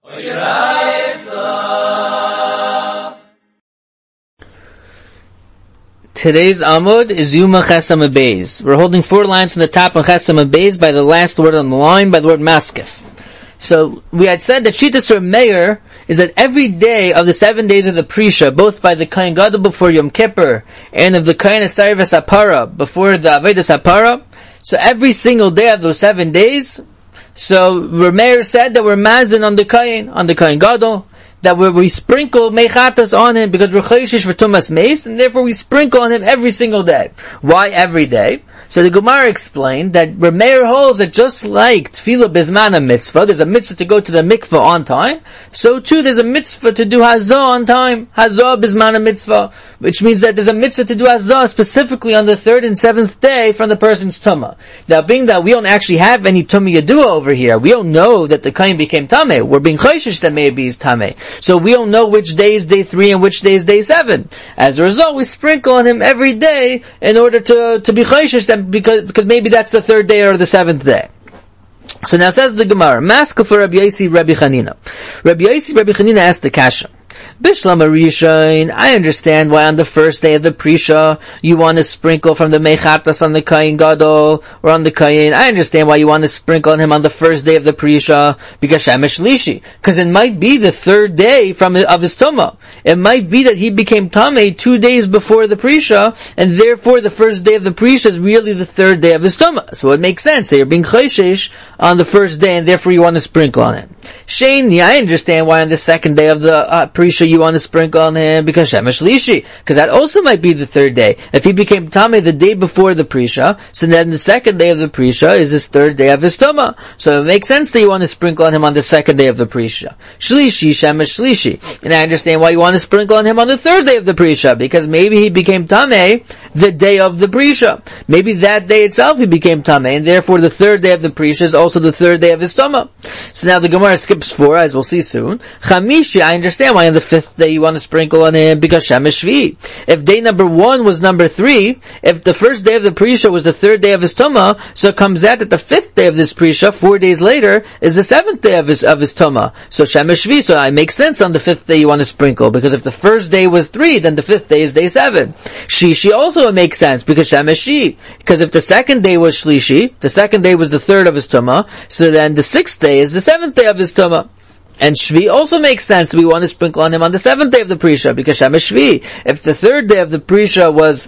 Today's Amud is Yuma Chesam Beis. We're holding 4 lines from the top on Chesam Beis by the last word on the line, by the word Maskef. So, we had said that Shittas Reb Meir is that every day of the 7 days of the Prisha, both by the Kohen Gadol before Yom Kippur, and of the Kohen Asayvas Apara before the Avedas Apara, so every single day of those 7 days, so Reb Meir said that we're mazin on the Kohen Gadol, that we sprinkle mechatas on him because we're chayshish for tumas meis, and therefore we sprinkle on him every single day. Why every day? So the Gemara explained that Reb Meir holds that just like tefillah bizman mitzvah, there's a mitzvah to go to the mikveh on time, so too there's a mitzvah to do hazah on time, hazah bizman mitzvah, which means that there's a mitzvah to do hazah specifically on the 3rd and 7th day from the person's tumah. Now being that we don't actually have any tumah yadua over here, we don't know that the kohen became tameh, we're being chayshish that maybe he's tameh. So we don't know which day is day 3 and which day is day 7. As a result, we sprinkle on him every day in order to be chayshish, because maybe that's the 3rd day or the 7th day. So now says the Gemara, Maskal for Rabbi Yosi, Rabbi Chanina. Rabbi Yosi, Rabbi Chanina asked the kasha. Bishlam Arishain, I understand why on the first day of the Prisha you want to sprinkle from the Mechatas on the Kohen Gadol or on the Kohen. I understand why you want to sprinkle on him on the first day of the Prisha because Shemesh Lishi, because it might be the 3rd day of his Tumah. It might be that he became Tameh 2 days before the Prisha, and therefore the first day of the Prisha is really the 3rd day of his Tumah. So it makes sense that you're being Chayshish on the first day, and therefore you want to sprinkle on him. Sheni, I understand why on the 2nd day of the Prisha you want to sprinkle on him because Shemesh Lishi, because that also might be the 3rd day. If he became Tameh the day before the Prisha, so then the 2nd day of the Prisha is his 3rd day of his Tumah. So it makes sense that you want to sprinkle on him on the 2nd day of the Prisha. Shlishi, Shemesh Shlishi. And I understand why you want to sprinkle on him on the 3rd day of the Prisha, because maybe he became Tameh the day of the Prisha. Maybe that day itself he became Tameh, and therefore the 3rd day of the Prisha is also the 3rd day of his Tumah. So now the Gemara skips 4, as we'll see soon. Chamishi, I understand why on the 5th day you want to sprinkle on him, because Shemesh Shvi. If day number 1 was number 3, if the first day of the Prisha was the 3rd day of his Tumah, so it comes out that the 5th day of this Prisha, 4 days later, is the 7th day of his Tumah. So Shemesh Shvi, so it makes sense on the 5th day you want to sprinkle, because if the first day was 3, then the 5th day is day 7. Shishi also it makes sense, because Shemesh Shi, because if the 2nd day was Shlishi, the 2nd day was the 3rd of his Tumah, so then the 6th day is the 7th day of his Tumah. And Shvi also makes sense. We want to sprinkle on him on the 7th day of the Prisha, because Shemesh Shvi. If the 3rd day of the Prisha was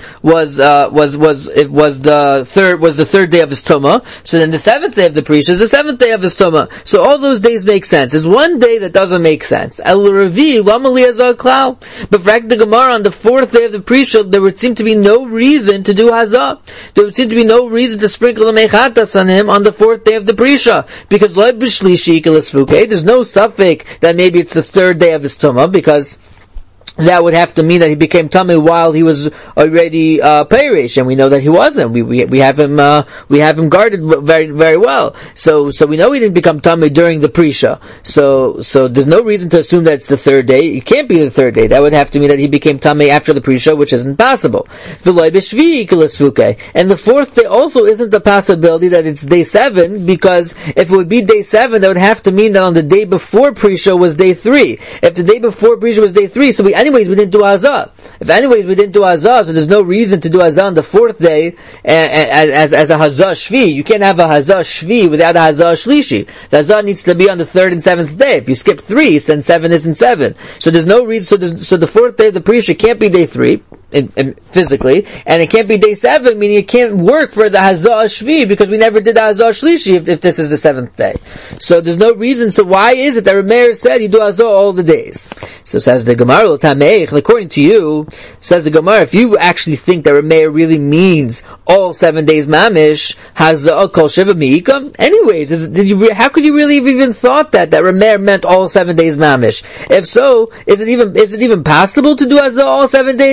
the 3rd day of his Tumah, so then the 7th day of the Prisha is the 7th day of his Tumah. So all those days make sense. There's one day that doesn't make sense. El Revi, Lama Liazah Klal. But for the Gemara, on the 4th day of the Prisha, there would seem to be no reason to do Hazah. There would seem to be no reason to sprinkle the Mechatas on him on the 4th day of the Prisha. Because Lo B'Shlishi Ikelas Fuke, there's no suffix that maybe it's the 3rd day of his Tumah, because that would have to mean that he became Tameh while he was already Perish, and we know that he wasn't. We have him guarded very, very well. So we know he didn't become Tameh during the Prisha. So there's no reason to assume that it's the 3rd day. It can't be the 3rd day. That would have to mean that he became Tameh after the Prisha, which isn't possible. And the 4th day also isn't a possibility that it's day 7, because if it would be day 7, that would have to mean that on the day before Prisha was day 3. If the day before Prisha was day 3, so we didn't do Hazah. So there's no reason to do Hazah on the 4th day as a Hazah Shvi. You can't have a Hazah Shvi without a Hazah Shlishi. The Hazah needs to be on the 3rd and 7th day. If you skip 3, then 7 isn't 7. So there's no reason, so the 4th day of the Prisha can't be day 3, physically, and it can't be day 7, meaning it can't work for the Hazah Shvi, because we never did the Hazah Shlishi if this is the 7th day. So there's no reason, so why is it that Rameir said you do Hazah all the days? So says the Gemara, according to you, says the Gemara, if you actually think that Rameir really means all 7 days mamish, Hazah kol shiva mi'ikam? Anyways, how could you really have even thought that Rameir meant all 7 days mamish? If so, is it even possible to do Hazah all 7 days?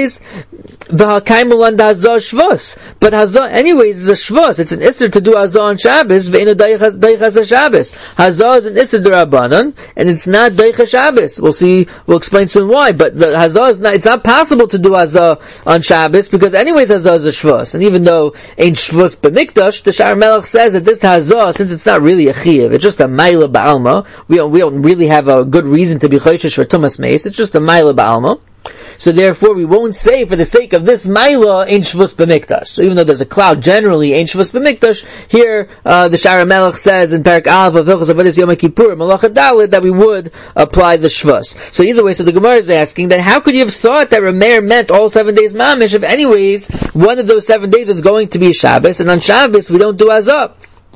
V'hakaimulan hazah shvus. But hazah, anyways, is a shvus. It's an isser to do hazah on Shabbos. Ve'inu deichas Shabbos. Hazah is an isser d'Rabbanan, and it's not deichas Shabbos. We'll explain soon why. But the hazah is not. It's not possible to do hazah on Shabbos because, anyways, hazah is a shvus. And even though ain't shvus b'mikdash, the Sha'ar Melech says that this hazah, since it's not really a chiyuv, it's just a maila ba'alma. We don't really have a good reason to be choishish for tumas meis. It's just a maila ba'alma. So therefore, we won't say for the sake of this maila ain't shvus b'mikdash. So even though there's a cloud generally ain't shvus b'mikdash, here the Sha'ar Melech says in Parak Aleph of Hilchos Avodas Yom Kippur Malacha Daled that we would apply the shvus. So either way, so the Gemara is asking that how could you have thought that Rameir meant all 7 days mamish if anyways one of those 7 days is going to be Shabbos, and on Shabbos we don't do azah.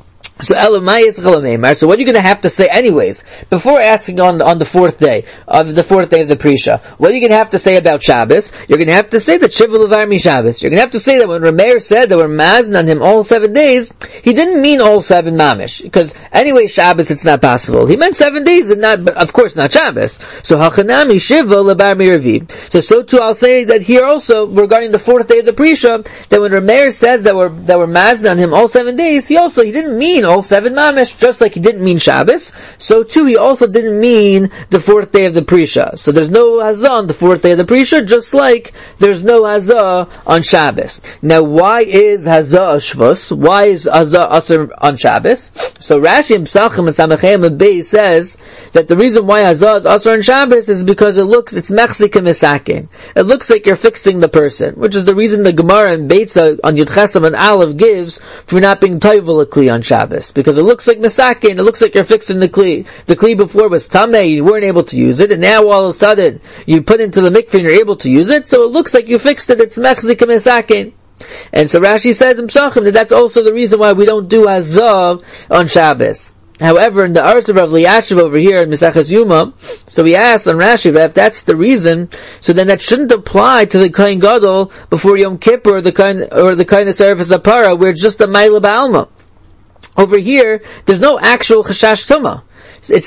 So what are you going to have to say anyways? Before asking on the fourth day of the Prisha, what are you going to have to say about Shabbos? You're going to have to say that Shiva Levar Mi Shabbos. You're going to have to say that when Rameir said that we're mazin on him all 7 days, he didn't mean all 7 mamish. Because anyway, Shabbos it's not possible. He meant 7 days and not, of course, not Shabbos. So Hachanami Shiva Levar Mi Revi. So too I'll say that here also, regarding the fourth day of the Prisha, that when Rameir says that we're mazin on him all 7 days, he didn't mean all 7 mamish, just like he didn't mean Shabbos, so too he also didn't mean the fourth day of the Prisha. So there's no hazah on the fourth day of the Prisha, just like there's no hazah on Shabbos. Now why is hazah a shvus? Why is hazah asr on Shabbos? So Rashi and Psachim and Samachem and Beis says that the reason why hazah is asr on Shabbos is because it's mechzik misakin. It looks like you're fixing the person, which is the reason the Gemara and Beitza on Yud Chesam and Aleph gives for not being toivel a kli on Shabbos. Because it looks like misakin, it looks like you're fixing the kli. The kli before was tameh, you weren't able to use it, and now all of a sudden you put into the mikveh and you're able to use it, so it looks like you fixed it, it's mechzik misakin. And so Rashi says in Psachim that that's also the reason why we don't do hazah on Shabbos. However, in the Ars of Rav Liyashiv over here in Maseches Yuma, so we asked on Rashi that if that's the reason, so then that shouldn't apply to the Kohen Gadol before Yom Kippur or the Kohen Serifas Apara, where it's just a Maila Ba'alma. Over here, there's no actual chashash tumah. It's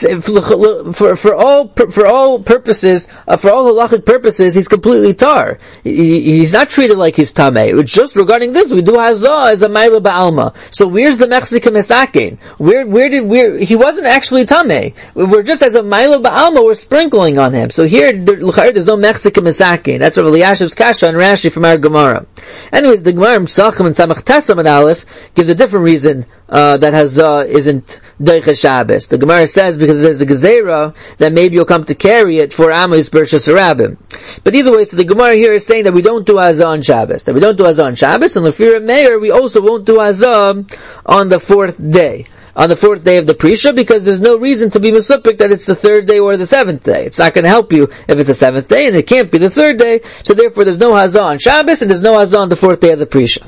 for all purposes, for all halachic purposes, he's completely tar. He's not treated like he's tameh. It's just regarding this, we do hazah as a maila ba'alma. So where's the mechzik misakin? Where he wasn't actually tameh. We're just as a maila ba'alma, we're sprinkling on him. So here, there's no mechzik misakin. That's what Eliyashiv's kasha and Rashi from our Gemara. Anyways, the Gemara Psachim and Samach Tesam and Aleph gives a different reason that hazah isn't deichas Shabbos. The Gemara says because there's a gezerah that maybe you'll come to carry it for Amos Bershas Harabim. But either way, so the Gemara here is saying that we don't do hazah on Shabbos. That we don't do hazah on Shabbos, and Lefira Meir, we also won't do hazah on the fourth day. On the fourth day of the Prisha, because there's no reason to be mesupik that it's the third day or the seventh day. It's not going to help you if it's the seventh day, and it can't be the third day, so therefore there's no hazah on Shabbos, and there's no hazah on the fourth day of the Prisha.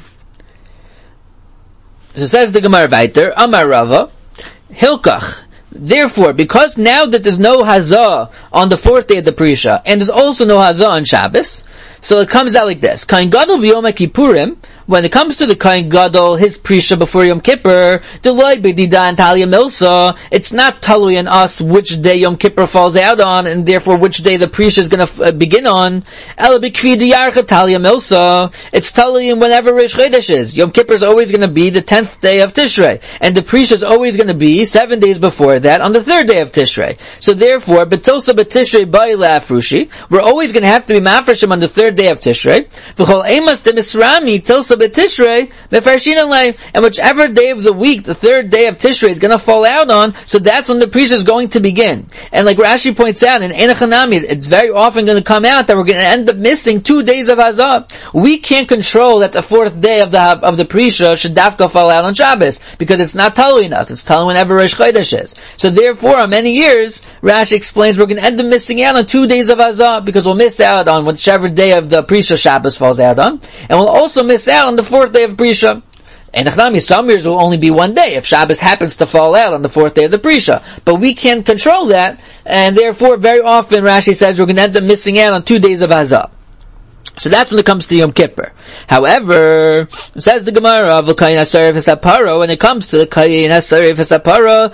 So says the Gemara Vayter, Amar Rava, Hilkach. Therefore, because now that there's no hazah on the fourth day of the Prisha, and there's also no hazah on Shabbos, so it comes out like this. Kohen Gadol b'Yom Kippurim, when it comes to the Kohen Gadol, his Prisha before Yom Kippur, Deloi b'Dida and Talia Milsa, it's not talui on us which day Yom Kippur falls out on, and therefore which day the Prisha is going to begin on. Ela b'Kvi Diyarcha Talia Milsa, it's talui in whenever Rish Chodesh is. Yom Kippur is always going to be the 10th day of Tishrei, and the Prisha is always going to be 7 days before that on the 3rd day of Tishrei. So therefore, B'Tilsa b'Tishrei Ba'ila Afrushi, we're always going to have to be mafreshim on the 3rd day of Tishrei. V'chol Emas Demisrami Tilsa b'Tishrei Mefarshin, and whichever day of the week the 3rd day of Tishrei is going to fall out on, so that's when the Prisha is going to begin. And like Rashi points out in Enochanami, it's very often going to come out that we're going to end up missing 2 days of Hazah. We can't control that the 4th day of the Prisha should dafka fall out on Shabbos, because it's not talui in us. It's talui whenever Rosh Chodesh is. So therefore, on many years, Rashi explains we're going to end up missing out on 2 days of Hazah, because we'll miss out on whichever day of the Prisha Shabbos falls out on, and we'll also miss out on the 4th day of Prisha. And some years will only be 1 day if Shabbos happens to fall out on the 4th day of the Prisha. But we can't control that, and therefore very often Rashi says we're going to end up missing out on 2 days of Hazah. So that's when it comes to Yom Kippur. However, says the Gemara, when it comes to the Kayin Hasarif Hasapara,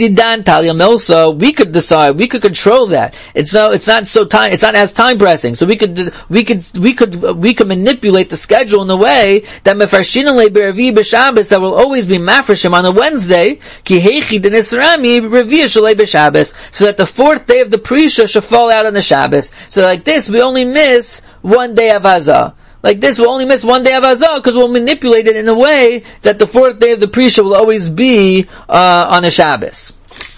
we could decide, we could control that. It's not as time pressing. So we could manipulate the schedule in a way that Mefarshina Le'Beravi B'Shabbos, that will always be Mafreshim on a Wednesday, Ki Heichi Denisrami Revi'ah Shalei B'Shabbos, so that the fourth day of the Prisha should fall out on the Shabbos. So like this, we only miss one day of Azah. Like this, we'll only miss one day of Azah because we'll manipulate it in a way that the fourth day of the Prisha will always be on a Shabbos.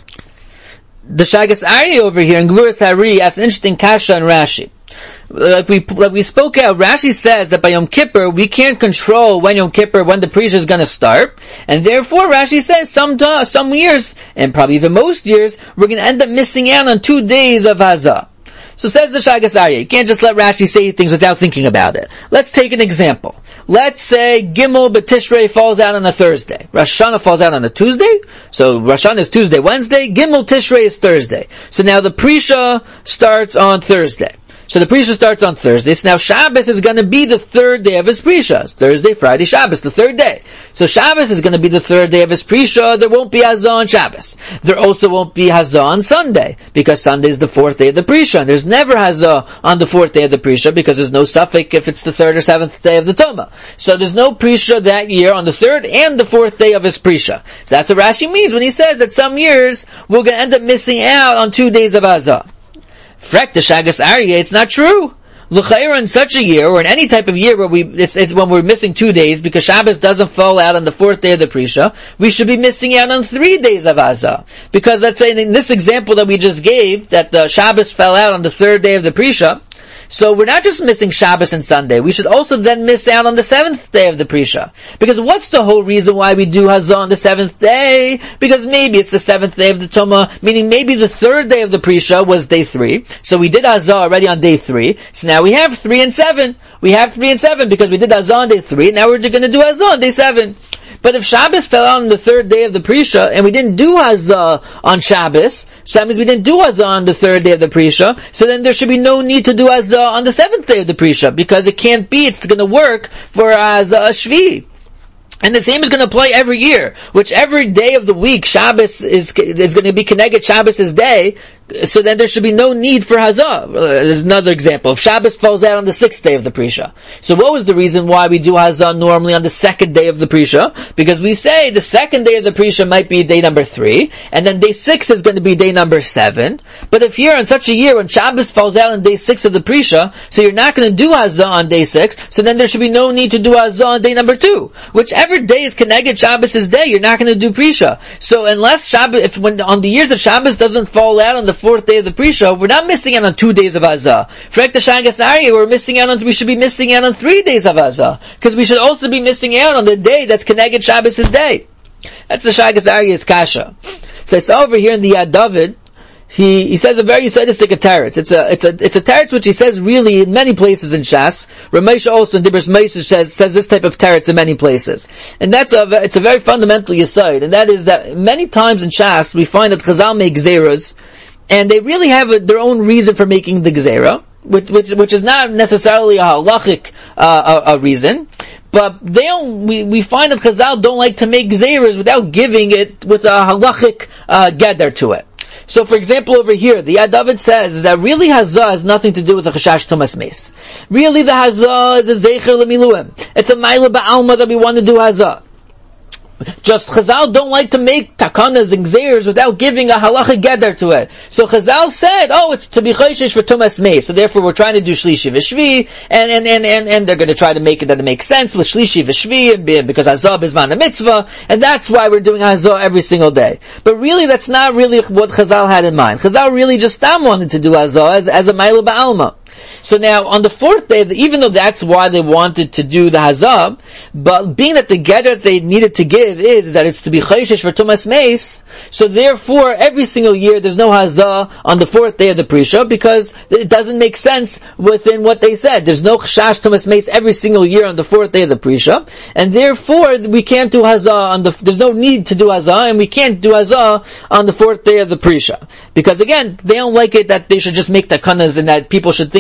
The Shagas Ari over here in Gevuras Hari asks an interesting kasha on Rashi. Like we spoke out, Rashi says that by Yom Kippur we can't control when the Prisha is going to start, and therefore Rashi says some years, and probably even most years, we're going to end up missing out on 2 days of Azah. So says the Shagas Aryeh, you can't just let Rashi say things without thinking about it. Let's take an example. Let's say Gimel B'Tishrei falls out on a Thursday. Rosh Hashanah falls out on a Tuesday. So Rosh Hashanah is Tuesday, Wednesday. Gimel Tishrei is Thursday. So now the Prisha starts on Thursday. So the Prisha starts on Thursday. So now Shabbos is going to be the third day of his Prisha. It's Thursday, Friday, Shabbos, the third day. So Shabbos is going to be the third day of his Prisha. There won't be Hazah on Shabbos. There also won't be Hazah on Sunday, because Sunday is the fourth day of the Prisha. And there's never Hazah on the fourth day of the Prisha, because there's no suffix if it's the third or seventh day of the Toma. So there's no Prisha that year on the third and the fourth day of his Prisha. So that's what Rashi means when he says that some years we're going to end up missing out on 2 days of Hazah. Frek the Shagas Aryeh, it's not true. L'chayra, in such a year, or in any type of year where it's when we're missing 2 days, because Shabbos doesn't fall out on the fourth day of the Prisha, we should be missing out on 3 days of Azah. Because let's say in this example that we just gave, that the Shabbos fell out on the third day of the Prisha, so we're not just missing Shabbos and Sunday, we should also then miss out on the seventh day of the Prisha. Because what's the whole reason why we do Hazah on the seventh day? Because maybe it's the seventh day of the Toma, meaning maybe the third day of the Prisha was day 3, so we did Hazah already on day 3, so now we have 3 and 7. We have 3 and 7 because we did Hazah on day 3, now we're going to do Hazah on day 7. But if Shabbos fell out on the third day of the Prisha, and we didn't do Hazah on Shabbos, so that means we didn't do Hazah on the third day of the Prisha, so then there should be no need to do Hazah on the seventh day of the Prisha, because it can't be, it's going to work for Hazah Shvi. And the same is going to apply every year. Whichever day of the week Shabbos is going to be connected Shabbos' day, so then there should be no need for Hazah. Another example, if Shabbos falls out on the 6th day of the Prisha. So what was the reason why we do Hazah normally on the 2nd day of the Prisha? Because we say the 2nd day of the Prisha might be day number 3, and then day 6 is going to be day number 7. But if here in such a year when Shabbos falls out on day 6 of the Prisha, so you're not going to do Hazah on day 6, so then there should be no need to do Hazah on day number 2. Whichever day is connected Shabbos' day, you're not going to do Prisha. So unless Shabbos, on the years that Shabbos doesn't fall out on the 4th day of the Prisha, we're not missing out on 2 days of Hazah. For the Shagas Aryeh, we should be missing out on 3 days of Hazah, because we should also be missing out on the day that's connected Shabbos' day. That's the Shagas Aryeh's kasha. So I saw over here in the Yad David, he says a very sadistic teretz. It's a teretz which he says really in many places in Shas. Ramesha also in Dibros Moshe says this type of teretz in many places. And it's a very fundamental yesod, and that is that many times in Shas we find that Chazal make gzeros, and they really have their own reason for making the gzera, which is not necessarily a halachic a reason. But we find that Chazal don't like to make gzeras without giving it with a halachic gather to it. So, for example, over here, the Yad David says that really Hazah has nothing to do with the Chashash Tumas Meis. Really, the Hazah is a Zeicher L'Miluim. It's a Maila Ba'alma that we want to do Hazah. Just Chazal don't like to make takanas and gzeiros without giving a halacha gather to it. So Chazal said, it's to be choishish for Tumas Meis. So therefore we're trying to do Shlishi V'Shvi, and they're going to try to make it that it makes sense with Shlishi V'Shvi, because Hazah is Mana Mitzvah, and that's why we're doing Hazah every single day. But really that's not really what Chazal had in mind. Chazal really just wanted to do Hazah as a Maila Ba'alma. So now, on the 4th day, even though that's why they wanted to do the Hazah, but being that the gather they needed to give is that it's to be Chayshish for Tumas Meis, so therefore, every single year, there's no Hazah on the 4th day of the Prisha, because it doesn't make sense within what they said. There's no Chash Tumas Meis every single year on the 4th day of the Prisha, and therefore, we can't do Hazah there's no need to do Hazah, and we can't do Hazah on the 4th day of the Prisha. Because again, they don't like it that they should just make takanas and that people should think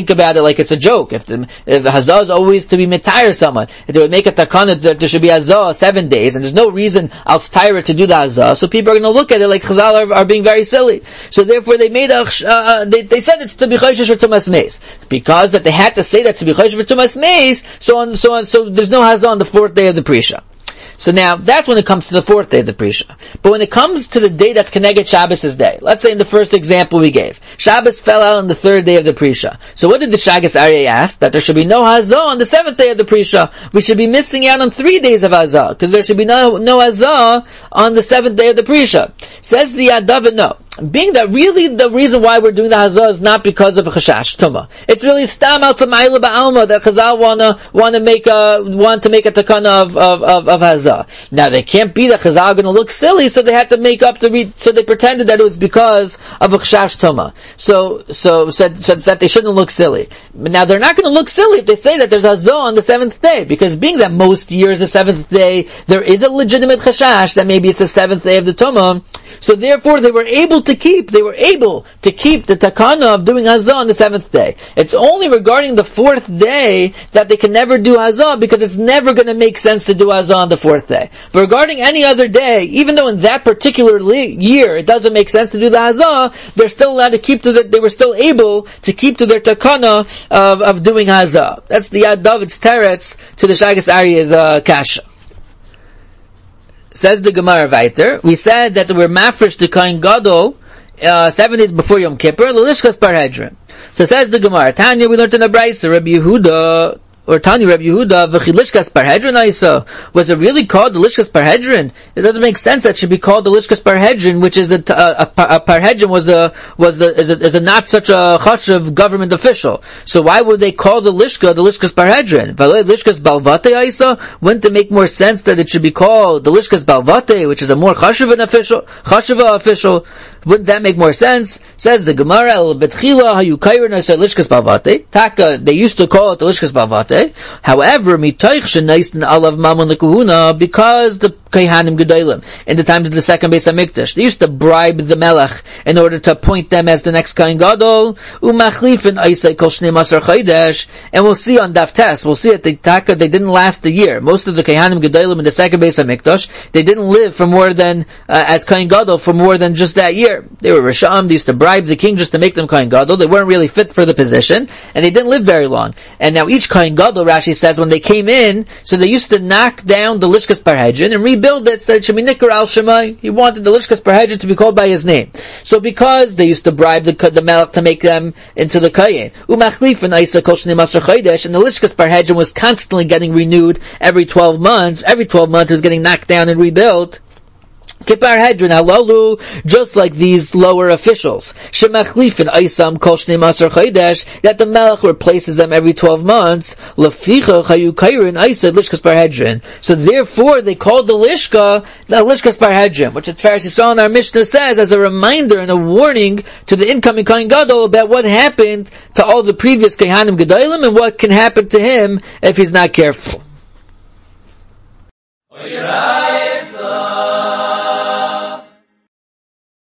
think about it like it's a joke. If hazah is always to be mitayr someone, if they would make a takana that there should be hazah 7 days, and there's no reason al tyra to do the hazah, so people are going to look at it like Chazal are being very silly. So therefore they made they said it's to be chayshish for tumas meis, because that they had to say that to be chayshish for tumas meis, so there's no hazah on the 4th day of the Prisha. So now, that's when it comes to the 4th day of the Prisha. But when it comes to the day that's Keneged Shabbos' day, let's say in the first example we gave, Shabbos fell out on the 3rd day of the Prisha. So what did the Shagas Aryeh ask? That there should be no Hazah on the 7th day of the Prisha. We should be missing out on 3 days of Hazah, because there should be no Hazah on the 7th day of the Prisha. Says the Yadav, no. Being that really the reason why we're doing the Hazah is not because of a Chashash Tumah. It's really Stam al Tamayla Ba'alma that Chazal want to make a takana of Hazah. Now they can't be that Chazal are going to look silly, so they had to make up so they pretended that it was because of a Chashash Tumah. So that they shouldn't look silly. But now they're not going to look silly if they say that there's Hazah on the 7th day, because being that most years the 7th day, there is a legitimate Chashash that maybe it's the 7th day of the Tumah. So therefore they were able to keep the takana of doing Hazah on the 7th day. It's only regarding the 4th day that they can never do Hazah, because it's never going to make sense to do Hazah on the 4th day. But regarding any other day, even though in that particular year it doesn't make sense to do the Hazah, they're still allowed to they were still able to keep to their takana of doing Hazah. That's the Yad David's teretz to the Shagas Aryeh's kasha. Says the Gemara weiter, we said that we're mafresh to Kohen Gadol 7 days before Yom Kippur, L'lishkas Parhedrin. So says the Gemara, Tanya, we learned in the Brisa, Rabbi Yehuda, V'chilishkas Parhedrin Isa. Was it really called the Lishkas Parhedrin? It doesn't make sense that it should be called the Lishkas Parhedrin, which is a Parhedrin is a not such a chashuv government official. So why would they call the Lishkas Parhedrin? Lishkas Balvate Isa? Wouldn't it make more sense that it should be called the Lishkas Balvate, which is a more chashuv official? Wouldn't that make more sense? Says the Gemara, El Betchila Hayu Kairin Lishkas Balvate. Taka, they used to call it the Lishkas Balvate. However, mitoich shenaisten alav mammon lekahuna, because the Kohanim Gedolim in the times of the second Beis Hamikdash, they used to bribe the Melech in order to appoint them as the next Kohen Gadol. Umachlifin Aisai Kol Shnei Masar Chodesh, and we'll see on Daf Tes, we'll see at the Taka they didn't last the year. Most of the Kohanim Gedolim in the second Beis Hamikdash, they didn't live for more than as Kohen Gadol for more than just that year. They were Risham. They used to bribe the king just to make them Kohen Gadol. They weren't really fit for the position, and they didn't live very long. And now each Kohen Gadol, Rashi says, when they came in, so they used to knock down the Lishkas Parhedrin and rebuild it so that it should be Nikar al Shemai. He wanted the Lishkas Parhedrin to be called by his name. So because they used to bribe the Melech to make them into the Kohen, Umachlif and Aisa Kol Shnei Masar Chodesh, and the Lishkas Parhedrin was constantly getting renewed every 12 months. Every 12 months it was getting knocked down and rebuilt. Kipar Hedron halalu, just like these lower officials, shemachlifin Aisam Kol Shnei Masar Chodesh, that the Melech replaces them every 12 months. Leficha Chayu Kairin Aisa Lishkas Parhedrin. So therefore, they called the Lishkas Parhedrin, which at Tiferes Yisrael in our Mishnah says as a reminder and a warning to the incoming Kohen Gadol about what happened to all the previous Kohanim Gedolim and what can happen to him if he's not careful.